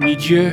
Ni Dieu,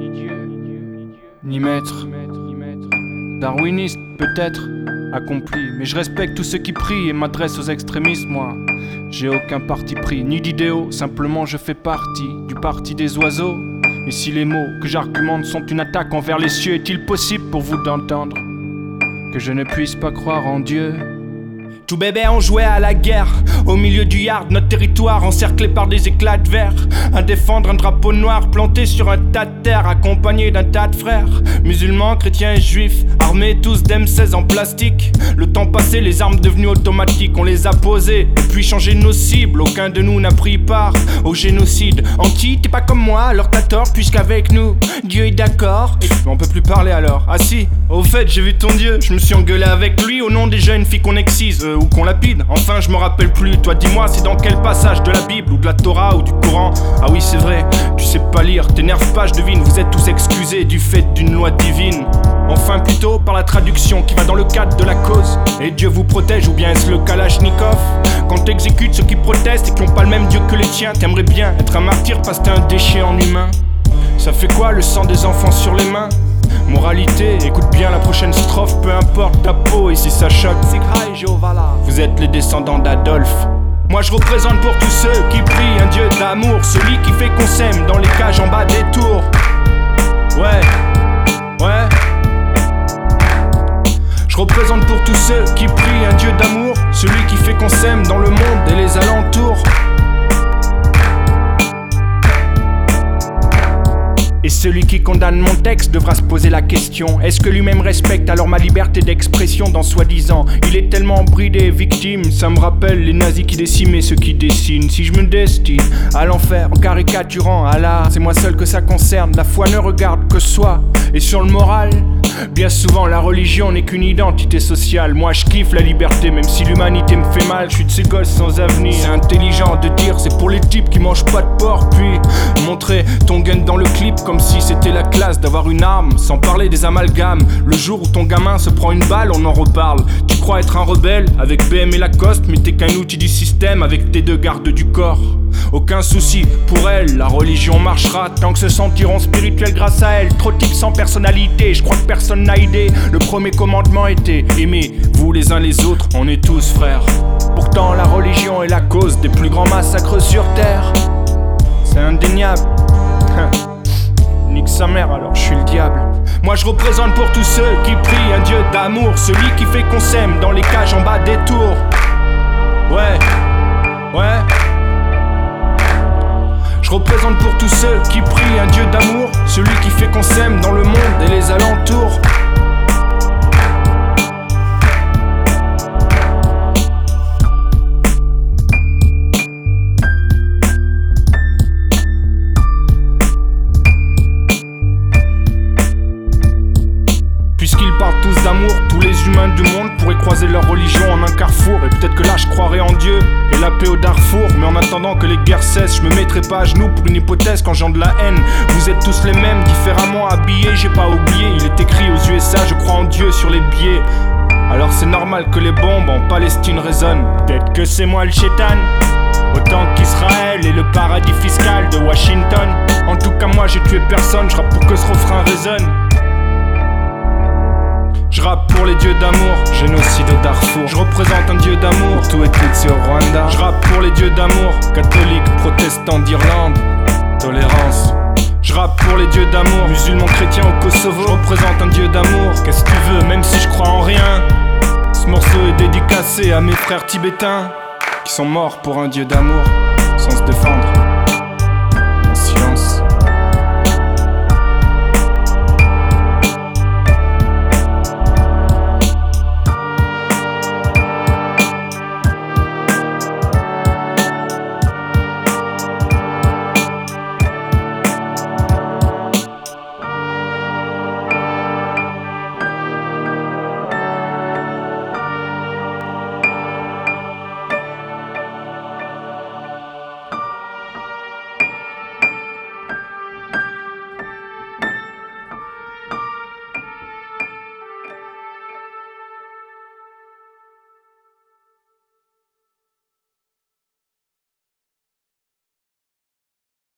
ni maître. Darwiniste peut-être, accompli. Mais je respecte tous ceux qui prient et m'adresse aux extrémistes, moi. J'ai aucun parti pris, ni d'idéaux. Simplement je fais partie du parti des oiseaux. Et si les mots que j'argumente sont une attaque envers les cieux, est-il possible pour vous d'entendre que je ne puisse pas croire en Dieu? Tout bébé on jouait à la guerre, au milieu du yard, notre territoire encerclé par des éclats de verre. À défendre un drapeau noir planté sur un tas de terre, accompagné d'un tas de frères, musulmans, chrétiens et juifs, armés tous d'M16 en plastique. Le temps passé, les armes devenues automatiques, on les a posées, puis changé nos cibles. Aucun de nous n'a pris part au génocide. Anti, t'es pas comme moi, alors t'as tort, puisqu'avec nous, Dieu est d'accord. Et on peut plus parler alors. Ah si, au fait, j'ai vu ton Dieu, je me suis engueulé avec lui au nom des jeunes filles qu'on excise. Ou qu'on lapide, enfin je me rappelle plus. Toi dis-moi, c'est dans quel passage de la Bible ou de la Torah ou du Coran? Ah oui c'est vrai, tu sais pas lire, t'énerve pas, je devine. Vous êtes tous excusés du fait d'une loi divine. Enfin plutôt par la traduction qui va dans le cadre de la cause. Et Dieu vous protège, ou bien est-ce le Kalachnikov? Quand t'exécutes ceux qui protestent et qui ont pas le même Dieu que les tiens, t'aimerais bien être un martyr parce que t'es un déchet en humain. Ça fait quoi le sang des enfants sur les mains? Moralité, écoute bien la prochaine strophe, peu importe ta peau et si ça choque. Vous êtes les descendants d'Adolphe. Moi je représente pour tous ceux qui prient un Dieu d'amour, celui qui fait qu'on s'aime dans les cages en bas des tours. Ouais. Je représente pour tous ceux qui prient un Dieu d'amour, celui qui fait qu'on s'aime dans le monde et les alentours. Et celui qui condamne mon texte devra se poser la question: est-ce que lui-même respecte alors ma liberté d'expression dans soi-disant? Il est tellement bridé, victime, ça me rappelle les nazis qui décimaient ceux qui dessinent. Si je me destine à l'enfer en caricaturant Allah, c'est moi seul que ça concerne, la foi ne regarde que soi. Et sur le moral, bien souvent la religion n'est qu'une identité sociale. Moi je kiffe la liberté même si l'humanité me fait mal. Je suis de ces gosses sans avenir. C'est intelligent de dire c'est pour les types qui mangent pas de porc. Puis montrer ton gun dans le clip comme si c'était la classe d'avoir une arme, sans parler des amalgames. Le jour où ton gamin se prend une balle, on en reparle. Tu crois être un rebelle avec BM et Lacoste, mais t'es qu'un outil du système avec tes deux gardes du corps. Aucun souci pour elle, la religion marchera tant que se sentiront spirituels grâce à elle. Trop de types sans personnalité, je crois que personne n'a idée. Le premier commandement était aimez-vous les uns les autres, on est tous frères. Pourtant la religion est la cause des plus grands massacres sur terre. C'est indéniable. Nique sa mère alors je suis le diable. Moi je représente pour tous ceux qui prient un Dieu d'amour, celui qui fait qu'on s'aime dans les cages en bas des tours. Ouais. Je représente pour tous ceux qui prient un Dieu d'amour, celui qui fait qu'on s'aime dans le monde et les alentours. Puisqu'ils parlent tous d'amour, tous les humains du monde pourraient croiser leur religion en un carrefour. Et peut-être que là je croirais en Dieu et la paix au Darfour. Mais en attendant que les guerres cessent, je me mettrai pas à genoux pour une hypothèse quand j'en de la haine. Vous êtes tous les mêmes, différemment habillés, j'ai pas oublié. Il est écrit aux USA, je crois en Dieu sur les billets. Alors c'est normal que les bombes en Palestine résonnent. Peut-être que c'est moi le chétan, autant qu'Israël et le paradis fiscal de Washington. En tout cas moi j'ai tué personne, je rappe pour que ce refrain résonne. Je rappe pour les dieux d'amour, génocide au Darfour. Je représente un dieu d'amour, tout et Tutsi au Rwanda. Je rappe pour les dieux d'amour, catholiques, protestants d'Irlande, tolérance. Je rappe pour les dieux d'amour, musulmans, chrétiens au Kosovo. Je représente un dieu d'amour, qu'est-ce que tu veux, même si je crois en rien. Ce morceau est dédicacé à mes frères tibétains qui sont morts pour un dieu d'amour, sans se défendre.